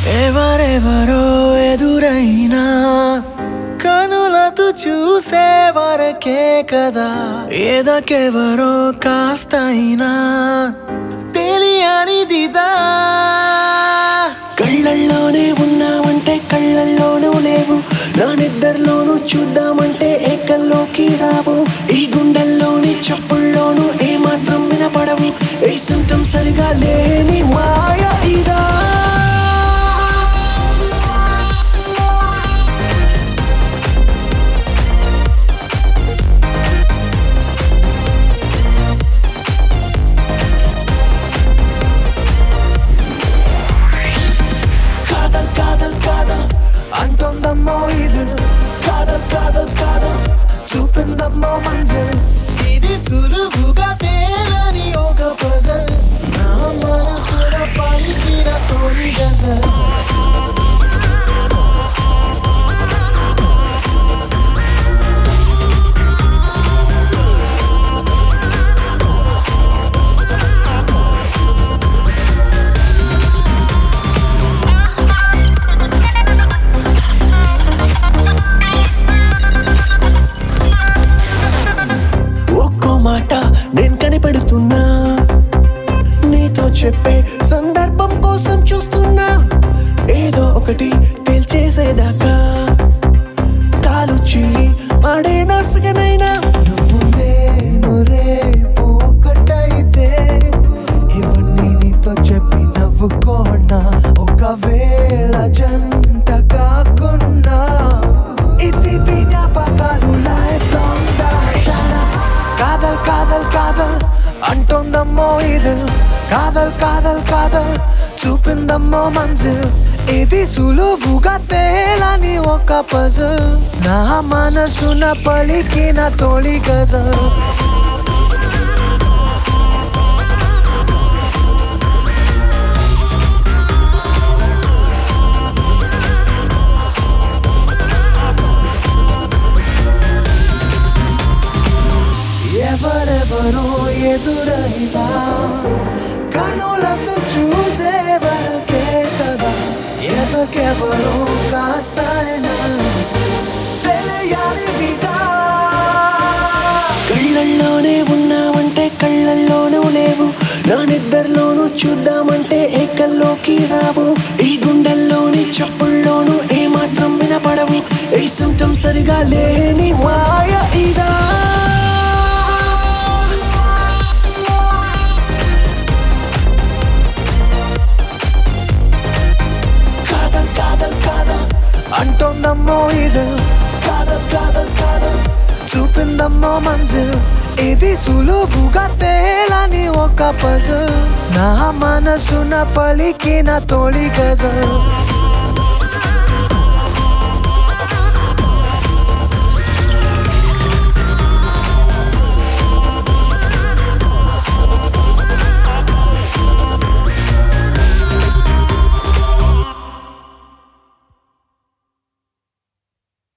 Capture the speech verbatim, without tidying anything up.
ఎవరెవరో ఎదురైనా కనులతో చూసే వరకే కదా ఏదకెవరో కాస్తైనా తెలియనిదిదా. కళ్ళల్లోనే ఉన్నావంటే కళ్ళల్లోనూ లేవు, నా నిద్రలోనూ చూద్దామంటే ఏకల్లోకి రావు. ఈ గుండెల్లోని చప్పుల్లోనూ ఏమాత్రం వినపడవు, ఏ సిమ్టమ్ సరిగా లేని మాయ ఇదా. అంటుందమ్మో ఇది కాదల్ కాదల్ కాదల్, చూపిందమ్మో మంజిల్, ఇది సులువుగా తేలని ఒక పజల్, నా మనసుల పలికిన తొలి గజల్. నేను కనిపెడుతున్నా, నీతో చెప్పే సందర్భం కోసం చూస్తున్నా, ఏదో ఒకటి తేల్చేసేదాకా కాలు చెయ్యి ఆడే నసగనైనా. నువ్వు నేను రేపు ఒకటైతే ఇవన్నీ నీతో చెప్పి నవ్వుకోనా, ఒకవేళ జంట కాకున్నా ఇది జ్ఞాపకాలు లైఫ్ లాంగ్ దాచాలా. కాదల్ కాదల్ కాదల్ అంటుందమ్మో ఇది కాదల్ కాదల్ కాదల్, చూపిందమ్మో మంజిల్, ఇది సులువుగా తేలని ఒక పజల్, నా మనసున పలికిన తొలి గజల్. ఎవరెవరో ఎదురైనా కనులతో చూసే వరకే కదా ఎదకెవరో కాస్తైనా తెలియనిదిగా. కళ్ళల్లోనే ఉన్నావంటే కళ్ళల్లోనూ లేవు, నా నిద్రలోనూ చూద్దామంటే ఏకల్లోకి రావు. ఈ గుండెల్లోని చప్పుల్లోనూ ఏమాత్రం వినపడవు, ఏ సిమ్టమ్ సరిగా లేని మాయ ఇదా. అంటుందమ్మో ఇది కాదల్ కాదల్ కాదల్, చూపిందమ్మో మంజిల్, ఇది సులువుగా తేలని ఒక పజల్, నా మనసున పలికిన తొలి గజల్.